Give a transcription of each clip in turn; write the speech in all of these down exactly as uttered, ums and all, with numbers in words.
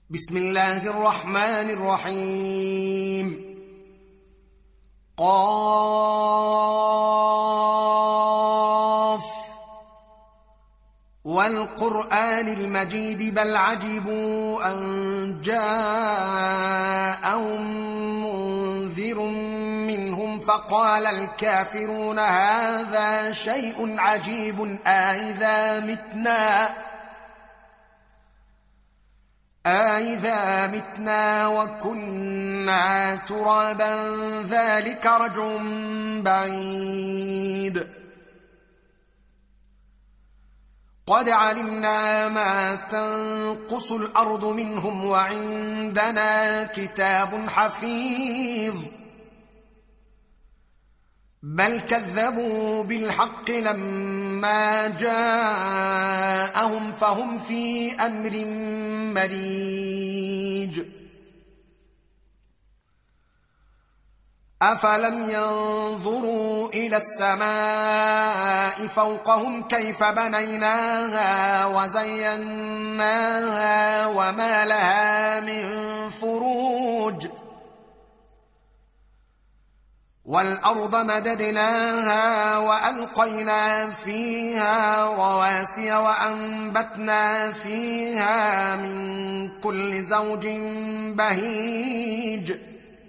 بسم الله الرحمن الرحيم. قاف والقرآن المجيد بل عجبوا أن جاءهم منذر منهم فقال الكافرون هذا شيء عجيب أإذا متنا أإذا متنا وكنا ترابا ذلك رجع بعيد. قد علمنا ما تنقص الأرض منهم وعندنا كتاب حفيظ بل كذبوا بالحق لما جاءهم فهم في أمر مريج. أفلم ينظروا إلى السماء فوقهم كيف بنيناها وزيناها وما لها من فروج والأرض مددناها وألقينا فيها رواسي وأنبتنا فيها من كل زوج بهيج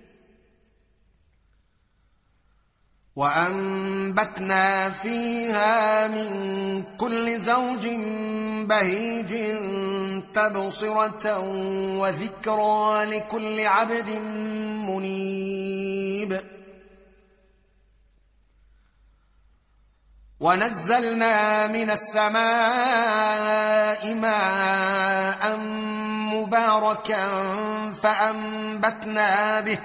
وأنبتنا فيها من كل زوج بهيج تبصرة وذكرى لكل عبد منيب. ونزلنا من السماء ماء مباركا فأنبتنا به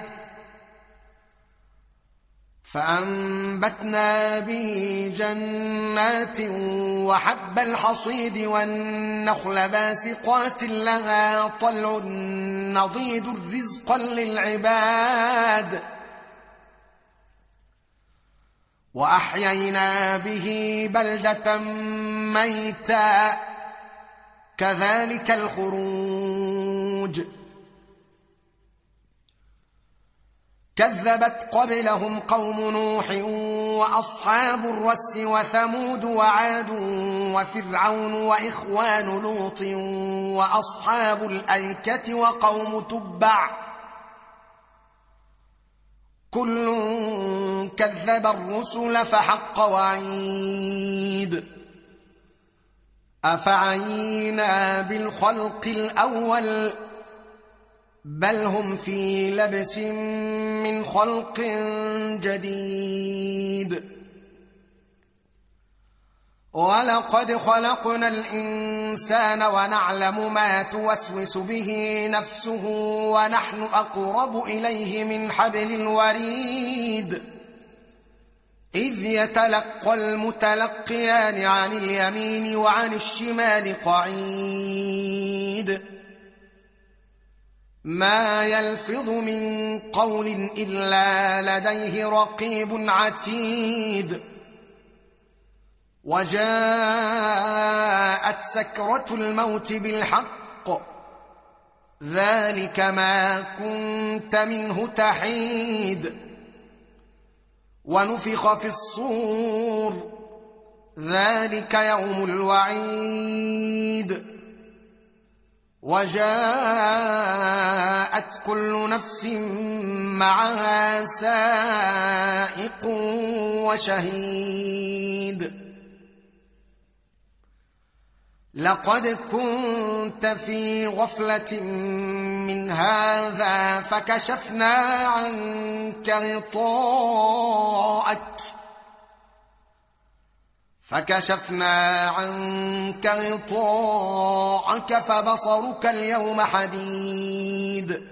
فأنبتنا به جنات وحب الحصيد والنخل باسقات لها طلع نضيد رزقا للعباد وأحيينا به بلدة ميتا كذلك الخروج. كذبت قبلهم قوم نوح وأصحاب الرس وثمود وعاد وفرعون وإخوان لوط وأصحاب الأيكة وقوم تبع كل كذب الرسل فحق وعيد. أفعينا بالخلق الأول بل هم في لبس من خلق جديد. ولقد خلقنا الإنسان ونعلم ما توسوس به نفسه ونحن أقرب إليه من حبل الوريد إذ يتلقى المتلقيان عن اليمين وعن الشمال قعيد ما يلفظ من قول إلا لديه رقيب عتيد. وجاءت سكرة الموت بالحق ذلك ما كنت منه تحيد. ونفخ في الصور ذلك يوم الوعيد. وجاءت كل نفس معها سائق وشهيد. لقد كنت في غفلة من هذا فكشفنا عنك غطاءك فكشفنا عنك غطاءك فبصرك اليوم حديد.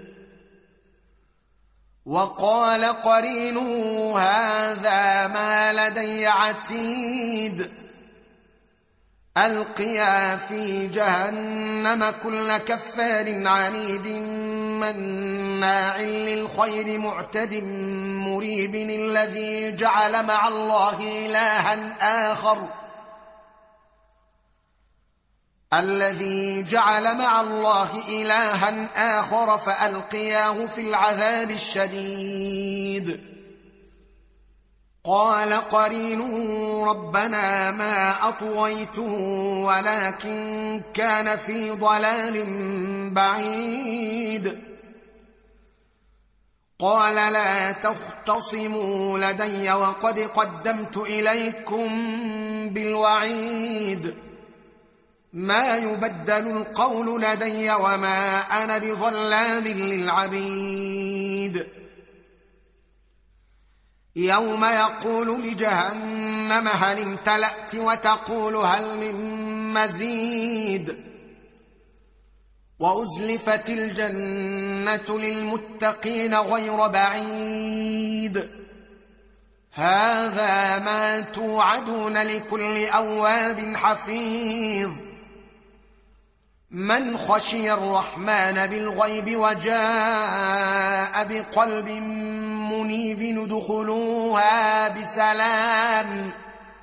وقال قرينه هذا ما لدي عتيد. ألقيا في جهنم كل كفار عنيد مناع للخير معتد مريب الذي جعل مع الله إلها آخر الذي جعل مع الله إلها آخر فألقياه في العذاب الشديد. قال قرينه ربنا ما أطويته ولكن كان في ضلال بعيد. قال لا تختصموا لدي وقد قدمت إليكم بالوعيد. ما يبدل القول لدي وما أنا بظلام للعبيد. يوم يقول لجهنم هل امتلأت وتقول هل من مزيد. وأزلفت الجنة للمتقين غير بعيد. هذا ما توعدون لكل أواب حفيظ. من خشي الرحمن بالغيب وجاء بقلب منيب ادخلوها بسلام.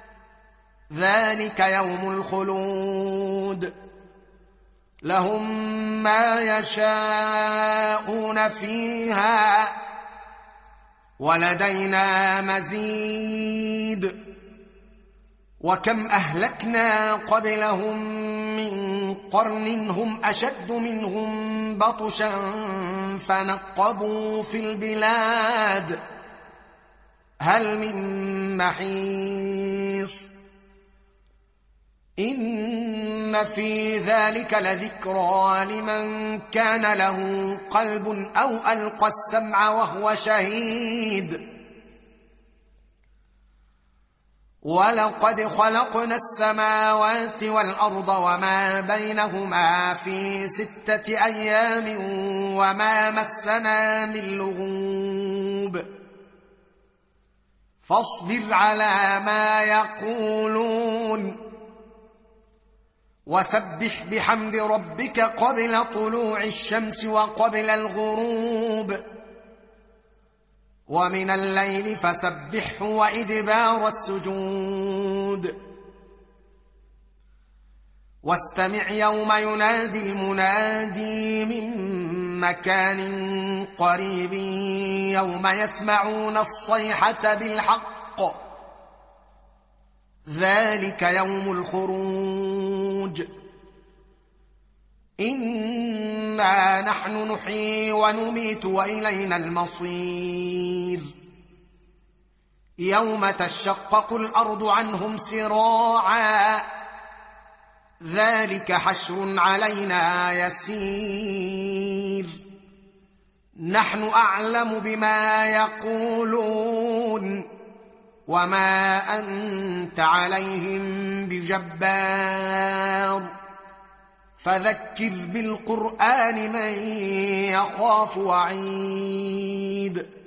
ذلك يوم الخلود. لهم ما يشاءون فيها ولدينا مزيد. وكم أهلكنا قبلهم من قرن هم أشد منهم بطشا فنقبوا في البلاد هل من محيص. إن في ذلك لذكرى لمن كان له قلب أو ألقى السمع وهو شهيد. ولقد خلقنا السماوات والأرض وما بينهما في ستة أيام وما مسنا من لغوب. فاصبر على ما يقولون وسبح بحمد ربك قبل طلوع الشمس وقبل الغروب ومن الليل فسبحه وإدبار السجود. واستمع يوم ينادي المنادي من مكان قريب يوم يسمعون الصيحة بالحق ذلك يوم الخروج. إنا نحن نحيي ونميت وإلينا المصير. يوم تشقق الأرض عنهم سراعا ذلك حشر علينا يسير. نحن أعلم بما يقولون وما أنت عليهم بجبار. فذكر بالقرآن من يخاف وعيد.